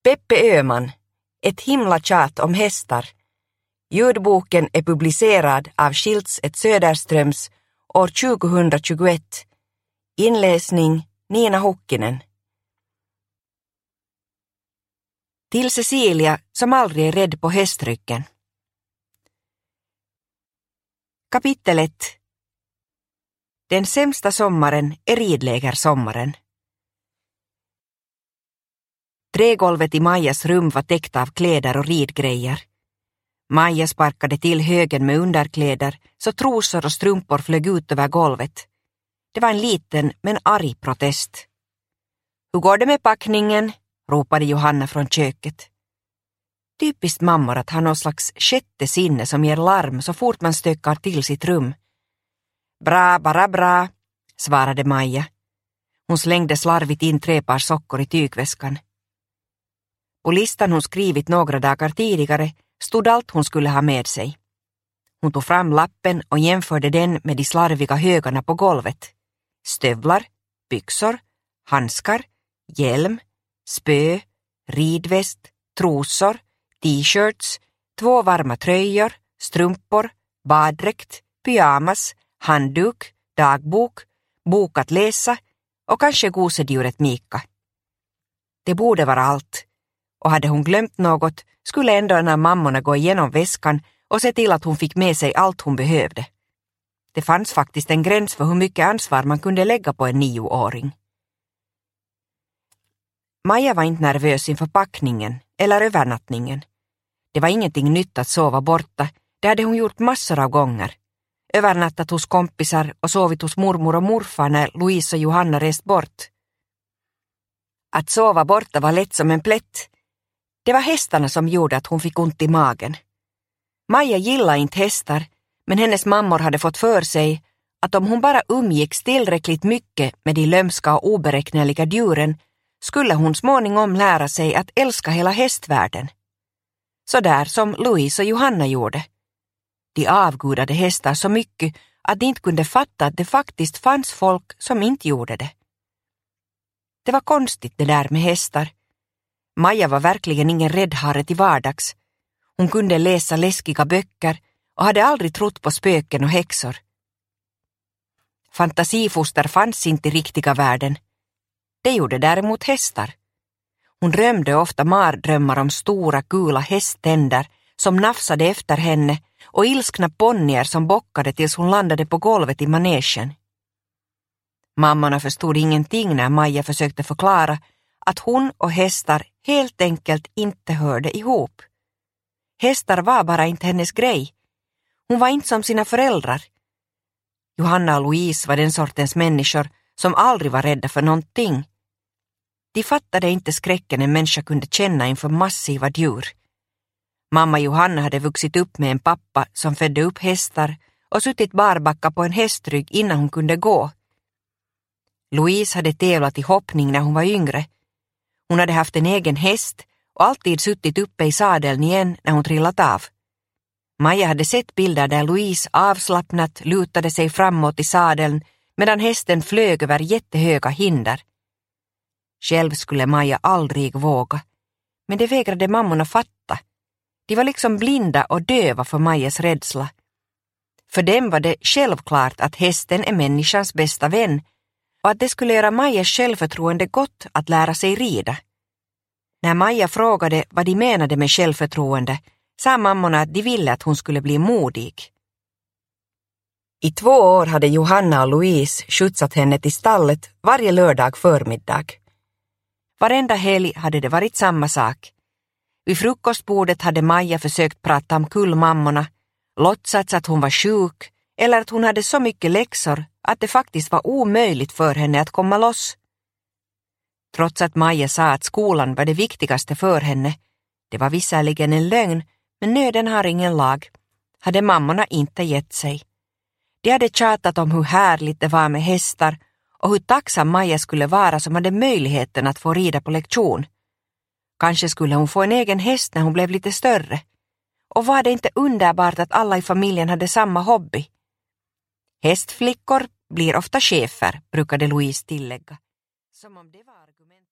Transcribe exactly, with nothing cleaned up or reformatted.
Peppe Öhman, ett himla tjat om hästar. Ljudboken är publicerad av Schiltz et Söderströms år tjugohundratjugoett. Inläsning Nina Hokkinen. Till Cecilia som aldrig är rädd på hästryggen. Kapitel ett. Den sämsta sommaren är ridlägersommaren. Trägolvet i Majas rum var täckt av kläder och ridgrejer. Maja sparkade till högen med underkläder så trosor och strumpor flög ut över golvet. Det var en liten men arg protest. Hur går det med packningen? Ropade Johanna från köket. Typiskt mammor att ha någon slags sjätte sinne som ger larm så fort man stökar till sitt rum. Bra, bara bra, svarade Maja. Hon slängde slarvigt in tre par sockor i tygväskan. På listan hon skrivit några dagar tidigare stod allt hon skulle ha med sig. Hon tog fram lappen och jämförde den med de slarviga högarna på golvet. Stövlar, byxor, handskar, hjälm, spö, ridväst, trosor, t-shirts, två varma tröjor, strumpor, baddräkt, pyjamas, handduk, dagbok, bok att läsa och kanske gosedjuret Mika. Det borde vara allt. Och hade hon glömt något skulle ändå när mammorna gå igenom väskan och se till att hon fick med sig allt hon behövde. Det fanns faktiskt en gräns för hur mycket ansvar man kunde lägga på en nioåring. Maja var inte nervös inför packningen eller övernattningen. Det var ingenting nytt att sova borta, det hade hon gjort massor av gånger. Övernattat hos kompisar och sovit hos mormor och morfar när Louise och Johanna rest bort. Att sova borta var lätt som en plätt. Det var hästarna som gjorde att hon fick ont i magen. Maja gillade inte hästar, men hennes mammor hade fått för sig att om hon bara umgicks tillräckligt mycket med de lömska och oberäkneliga djuren skulle hon småningom lära sig att älska hela hästvärlden. Så där som Louise och Johanna gjorde. De avgudade hästar så mycket att de inte kunde fatta att det faktiskt fanns folk som inte gjorde det. Det var konstigt det där med hästar. Maja var verkligen ingen räddhare till vardags. Hon kunde läsa läskiga böcker och hade aldrig trott på spöken och häxor. Fantasifoster fanns inte i riktiga världen. Det gjorde däremot hästar. Hon drömde ofta mardrömmar om stora gula hästtänder som nafsade efter henne och ilskna ponnyer som bockade tills hon landade på golvet i manegen. Mammorna förstod ingenting när Maja försökte förklara att hon och hästar helt enkelt inte hörde ihop. Hästar var bara inte hennes grej. Hon var inte som sina föräldrar. Johanna och Louise var den sortens människor som aldrig var rädda för någonting. De fattade inte skräcken en människa kunde känna inför massiva djur. Mamma Johanna hade vuxit upp med en pappa som födde upp hästar och suttit barbacka på en hästrygg innan hon kunde gå. Louise hade tävlat i hoppning när hon var yngre. Hon hade haft en egen häst och alltid suttit uppe i sadeln igen när hon trillat av. Maja hade sett bilder där Louise avslappnat lutade sig framåt i sadeln medan hästen flög över jättehöga hinder. Själv skulle Maja aldrig våga, men det vägrade mammorna fatta. De var liksom blinda och döva för Majas rädsla. För dem var det självklart att hästen är människans bästa vän och att det skulle göra Majas självförtroende gott att lära sig rida. När Maja frågade vad de menade med självförtroende sa mammorna att de ville att hon skulle bli modig. I två år hade Johanna och Louise skjutsat henne till stallet varje lördag förmiddag. Varenda helg hade det varit samma sak. Vid frukostbordet hade Maja försökt prata om kull mammorna, låtsats att hon var sjuk eller att hon hade så mycket läxor att det faktiskt var omöjligt för henne att komma loss. Trots att Maja sa att skolan var det viktigaste för henne, det var visserligen en lögn, men nöden har ingen lag, hade mammorna inte gett sig. De hade tjatat om hur härligt det var med hästar och hur tacksam Maja skulle vara som hade möjligheten att få rida på lektion. Kanske skulle hon få en egen häst när hon blev lite större. Och var det inte underbart att alla i familjen hade samma hobby? Hästflickor blir ofta chefer, brukade Louise tillägga. Som om det var argument.